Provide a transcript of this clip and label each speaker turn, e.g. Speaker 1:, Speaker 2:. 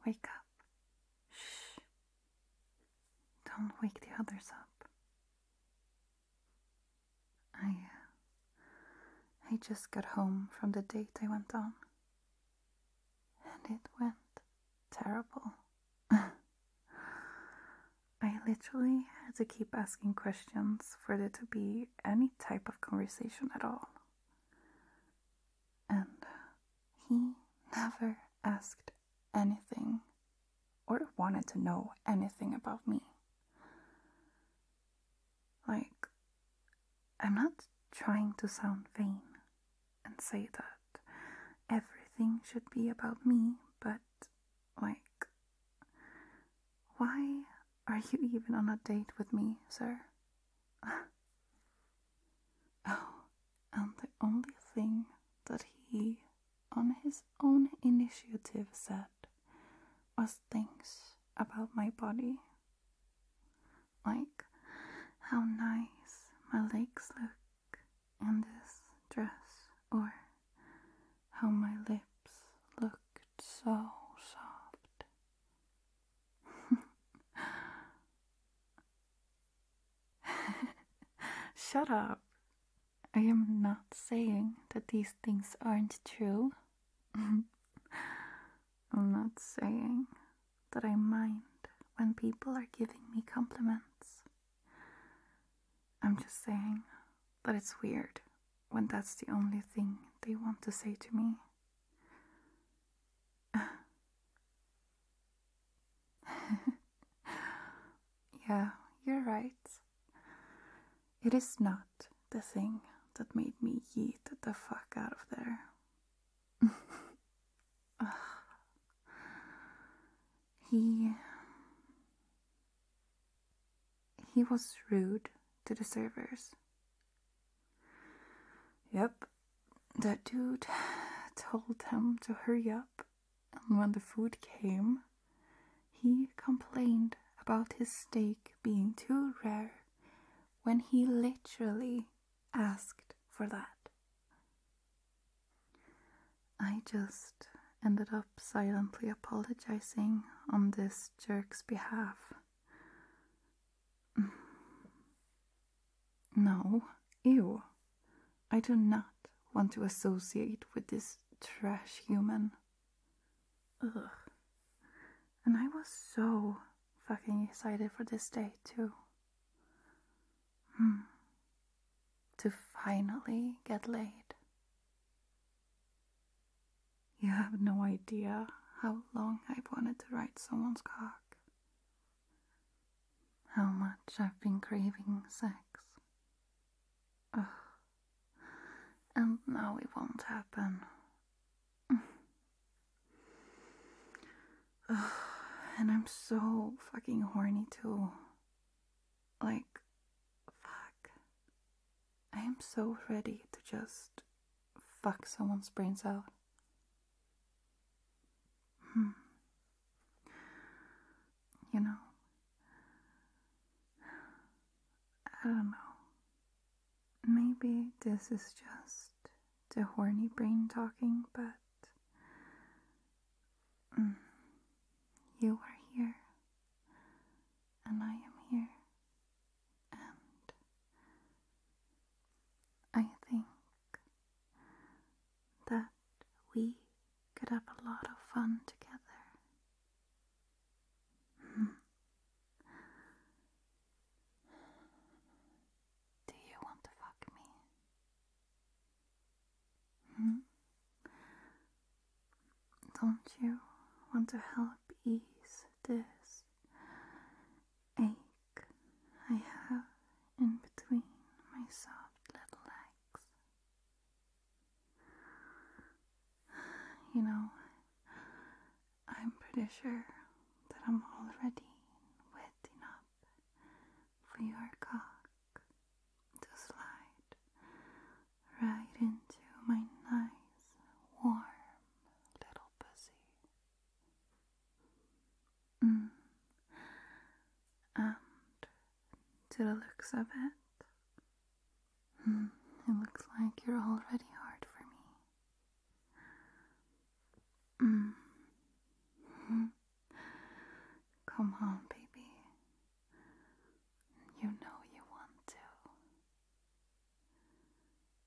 Speaker 1: wake up. Shh. Don't wake the others up. I just got home from the date I went on. And it went terrible. I literally had to keep asking questions for there to be any type of conversation at all. And he never asked anything or wanted to know anything about me. Like, I'm not trying to sound vain and say that everything should be about me, but, like, why are you even on a date with me, sir? Oh, and the only thing that he, on his own initiative, said was things about my body. Like how nice my legs look in this dress, or how my lips looked so soft. Shut up. I am not saying that these things aren't true. I'm not saying that I mind when people are giving me compliments. I'm just saying that it's weird when that's the only thing they want to say to me. Yeah, you're right. It is not the thing that made me yeet the fuck out of there. He was rude to the servers. Yep, that dude told them to hurry up, and when the food came, he complained about his steak being too rare when he literally asked for that. I just ended up silently apologizing on this jerk's behalf. No, ew. I do not want to associate with this trash human. Ugh. And I was so fucking excited for this day too. To finally get laid. You have no idea how long I've wanted to ride someone's cock. How much I've been craving sex. Ugh. And now it won't happen. Ugh. And I'm so fucking horny too. Like, fuck. I am so ready to just fuck someone's brains out. You know, I don't know. Maybe this is just the horny brain talking, but you are here, and I am here, and I think that we could have a lot of fun together. Do you want to fuck me? Don't you want to help ease this ache I have in between my soft little legs? You know, I'm pretty sure that I'm already wet enough for your cock to slide right into my nice, warm little pussy. And to the looks of it, it looks like you're already hard for me. Come on,